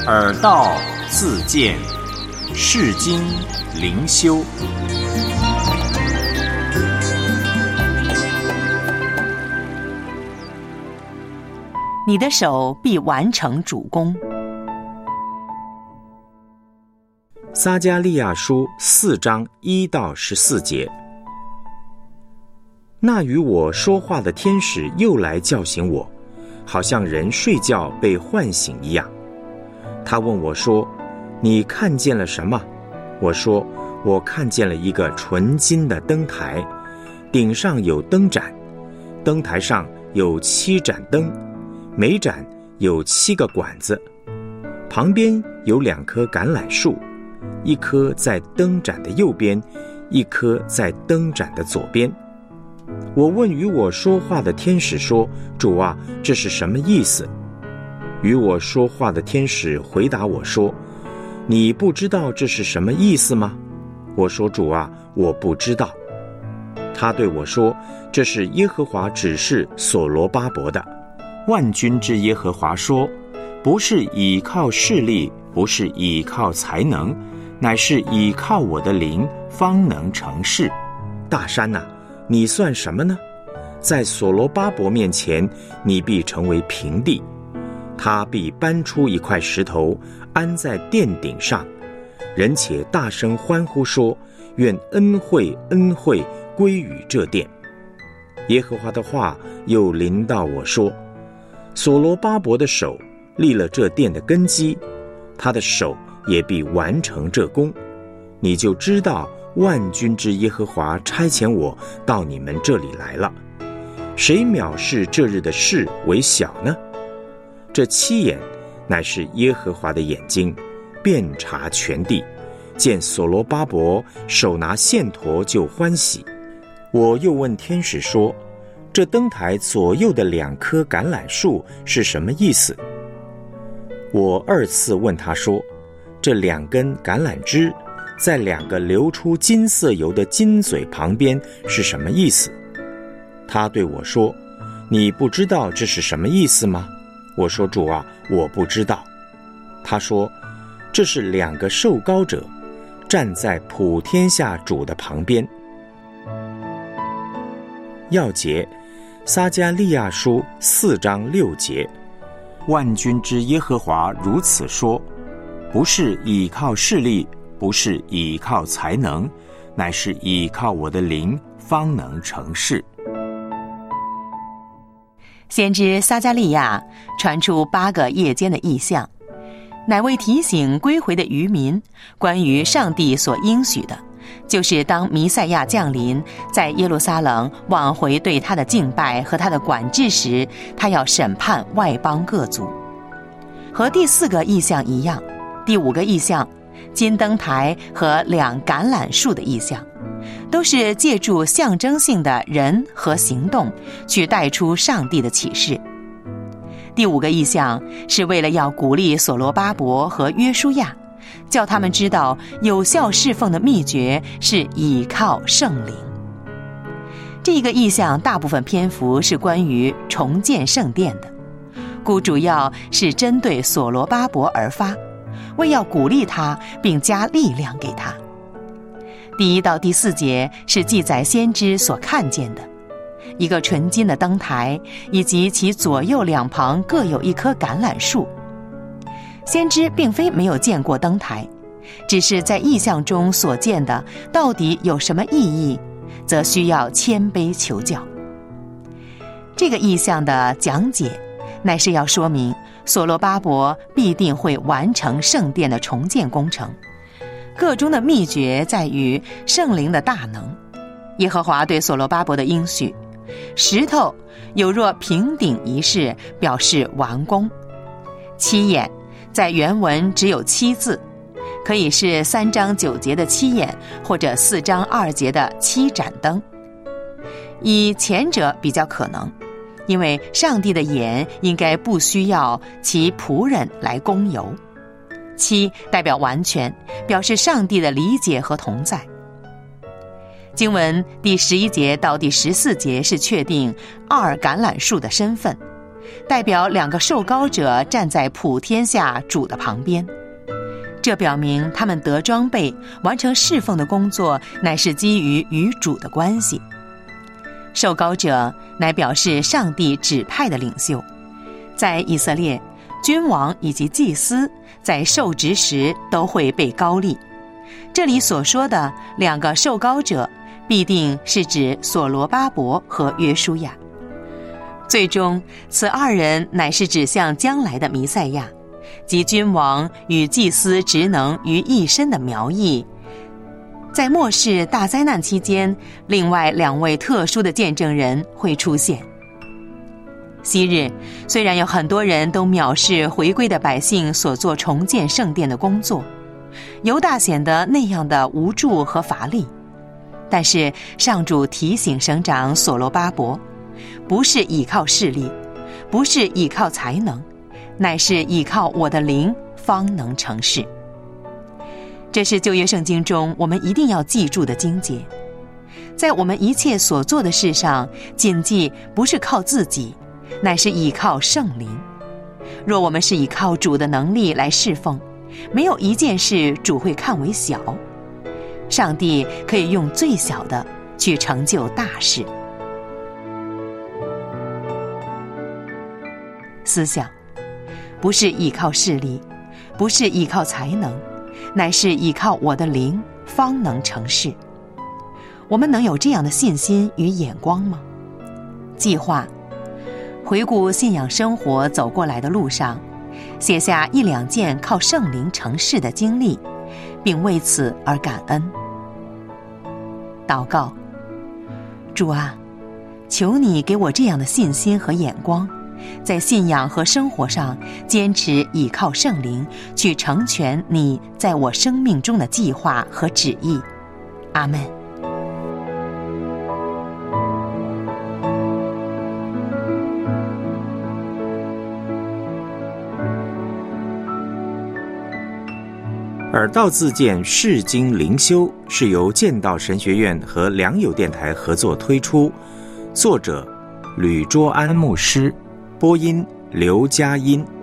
耳道自见，世经灵修。 你的手必完成主工。 撒迦利亚书4章1到14节。那与我说话的天使又来叫醒我，好像人睡觉被唤醒一样。他问我说：你看见了什么？我说：我看见了一个纯金的灯台，顶上有灯盏，灯台上有7盏灯，每盏有7个管子，旁边有2棵橄榄树，一棵在灯盏的右边，一棵在灯盏的左边。我问与我说话的天使说：主啊，这是什么意思？与我说话的天使回答我说：你不知道这是什么意思吗？我说：主啊，我不知道。他对我说：这是耶和华指示所罗巴伯的。万军之耶和华说：不是倚靠势力，不是倚靠才能，乃是倚靠我的灵，方能成事。大山哪，你算什么呢？在所罗巴伯面前，你必成为平地。他必搬出一块石头，安在殿顶上，人且大声欢呼说：愿恩惠恩惠归于这殿。耶和华的话又临到我说：所罗巴伯的手立了这殿的根基，他的手也必完成这工。你就知道万军之耶和华差遣我到你们这里来了。谁藐视这日的事为小呢？这7眼乃是耶和华的眼睛，遍察全地，见所罗巴伯手拿线砣就欢喜。我又问天使说：这灯台左右的2棵橄榄树是什么意思？我2次问他说：这2根橄榄枝在2个流出金色油的金嘴旁边是什么意思？他对我说：你不知道这是什么意思吗？我说：主啊，我不知道。他说：这是2个受膏者站在普天下主的旁边。要节，撒迦利亚书4章6节。万军之耶和华如此说：不是倚靠势力，不是倚靠才能，乃是倚靠我的灵，方能成事。 先知撒迦利亚传出8个夜间的异象，乃为提醒归回的渔民，关于上帝所应许的，就是当弥赛亚降临，在耶路撒冷往回对他的敬拜和他的管制时，他要审判外邦各族。和第4个异象一样，第5个异象，金灯台和2橄榄树的异象，都是借助象征性的人和行动去带出上帝的启示。第5个异象是为了要鼓励所罗巴伯和约书亚，叫他们知道有效侍奉的秘诀是倚靠圣灵。这个异象大部分篇幅是关于重建圣殿的，故主要是针对所罗巴伯而发，为要鼓励他并加力量给他。第1到第4节是记载先知所看见的一个纯金的灯台，以及其左右2旁各有1棵橄榄树。先知并非没有见过灯台，只是在异象中所见的到底有什么意义，则需要谦卑求教。这个异象的讲解乃是要说明所罗巴伯必定会完成圣殿的重建工程，个中的秘诀在于圣灵的大能。耶和华对所罗巴伯的应许，石头有若平顶一事，表示完工。7眼在原文只有7字，可以是3章9节的7眼，或者4章2节的7盏灯。以前者比较可能，因为上帝的眼应该不需要其仆人来供油。7代表完全，表示上帝的理解和同在。经文第11节到第14节是确定2橄榄树的身份， 代表2个受膏者站在普天下主的旁边。这表明他们得装备完成侍奉的工作乃是基于与主的关系。受膏者乃表示上帝指派的领袖，在以色列，君王以及祭司在受职时都会被膏立。这里所说的2个受膏者必定是指所罗巴伯和约书亚。最终此2人乃是指向将来的弥赛亚，即君王与祭司职能于一身的苗裔。在末世大灾难期间，另外2位特殊的见证人会出现。昔日虽然有很多人都藐视回归的百姓所做重建圣殿的工作，犹大显得那样的无助和乏力，但是上主提醒省长所罗巴伯，不是倚靠势力，不是倚靠才能，乃是倚靠我的灵方能成事。这是旧约圣经中我们一定要记住的经节。在我们一切所做的事上，谨记不是靠自己，乃是倚靠圣灵。若我们是倚靠主的能力来侍奉，没有一件事主会看为小。上帝可以用最小的去成就大事。思想，不是依靠势力，不是依靠才能，乃是依靠我的灵方能成事。我们能有这样的信心与眼光吗？计划回顾信仰生活走过来的路上，写下1、2件靠圣灵成事的经历，并为此而感恩。祷告，主啊，求你给我这样的信心和眼光，在信仰和生活上坚持倚靠圣灵，去成全你在我生命中的计划和旨意。阿们。 耳道自荐释经灵修是由剑道神学院和良友电台合作推出，作者吕卓安牧师，播音刘佳音。